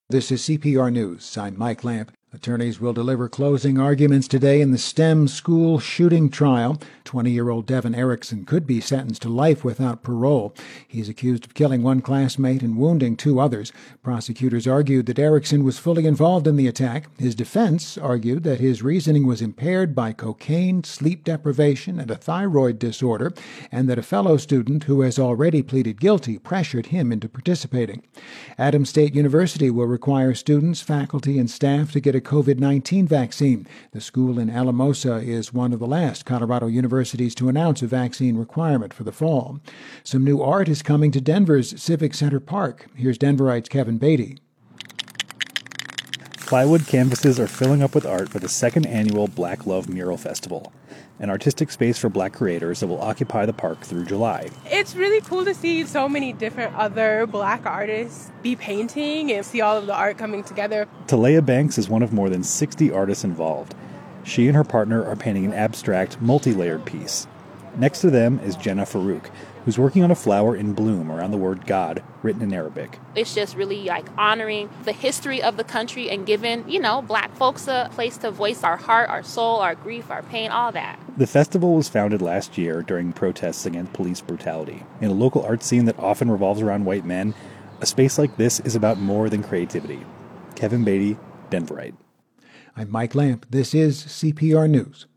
This is CPR News. I'm Mike Lamp. Attorneys will deliver closing arguments today in the STEM school shooting trial. 20-year-old Devin Erickson could be sentenced to life without parole. He's accused of killing one classmate and wounding two others. Prosecutors argued that Erickson was fully involved in the attack. His defense argued that his reasoning was impaired by cocaine, sleep deprivation, and a thyroid disorder, and that a fellow student who has already pleaded guilty pressured him into participating. Adams State University will require students, faculty, and staff to get a COVID-19 vaccine. The school in Alamosa is one of the last Colorado universities to announce a vaccine requirement for the fall. Some new art is coming to Denver's Civic Center Park. Here's Denverite's Kevin Beatty. Plywood canvases are filling up with art for the second annual Black Love Mural Festival, an artistic space for Black creators that will occupy the park through July. It's really cool to see so many different other Black artists be painting and see all of the art coming together. Talea Banks is one of more than 60 artists involved. She and her partner are painting an abstract, multi-layered piece. Next to them is Jenna Farouk, who's working on a flower in bloom around the word God, written in Arabic. It's just really honoring the history of the country and giving, Black folks a place to voice our heart, our soul, our grief, our pain, all that. The festival was founded last year during protests against police brutality. In a local art scene that often revolves around white men, a space like this is about more than creativity. Kevin Beatty, Denverite. I'm Mike Lamp. This is CPR News.